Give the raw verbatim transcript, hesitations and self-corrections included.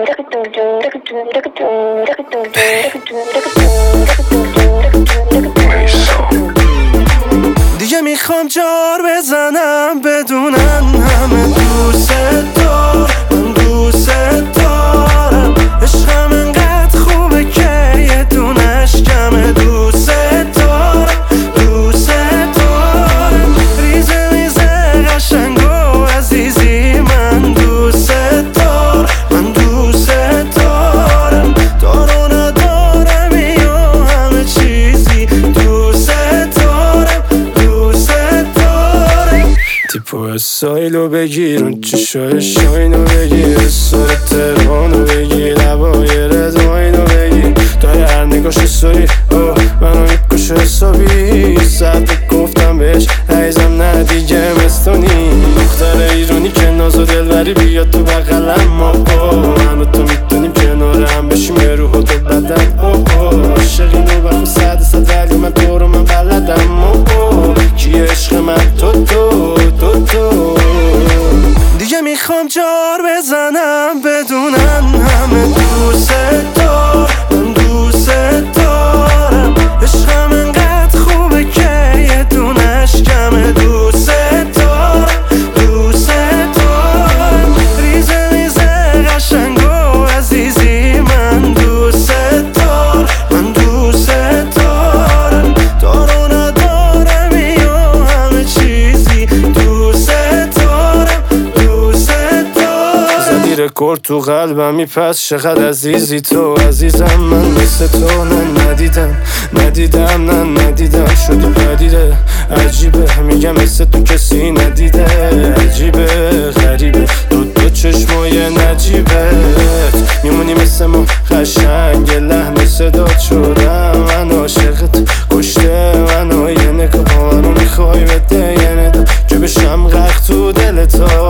دیگه میخوام جار بزنم بدونن همه دوست دار، من دوست دارم. عشقم انقدر خوبه که یه دونش کمه. دوست دارم دوست دارم، ریزه ریزه قشنگ و عزیزی. من دوست دارم من دوست دارم، دارو ندارم یا همه چیزی. دوست دارم دوست دارم. تیپو اسایلو بگیر، اون چشای شاینو بگیر، سر ترهانو بگیر، لبای رزماینو بگیر. داره هر نگاش سوری اوه منو میکشه حسابی. صد گفتم بهش عیزم نه دیگه مستونی. دختر ایرانی که ناز و دلبری بیاد تو بغلم. ما من و تو میتونیم کنار هم بشیم یه روح و دل بدن. عاشقین و بخون صد صد ولی من تو رو من بلدم. کیه عشق من؟ تو تو تو تو. دیگه میخوام جار بزنم بدونن همه دوست دار، من دوست دارم. عشقم انقدر خوبه که یه دونش کمه. دوست دارم دوست دارم، ریزه ریزه قشنگ و عزیزی. من دوست دارم من دوست دارم، دارو ندارم یا همه چیزی. دوست دارم دوست دارم. زدی رکورد تو قلبم میپس چقدر عزیزی تو عزیزم. من مثل تو نه ندیدم ندیدم نه ندیدم. شدی پدیده عجیبه، میگم مثل تو کسی ندیده. عجیبه غریبه دو دو چشمای نجیبت. میمونی مثل ما قشنگ لحن صدات شدم. من عاشقت کشته منو، یه نگاه رو میخوای بده یه ندا جو بشم غرق تو دل تو.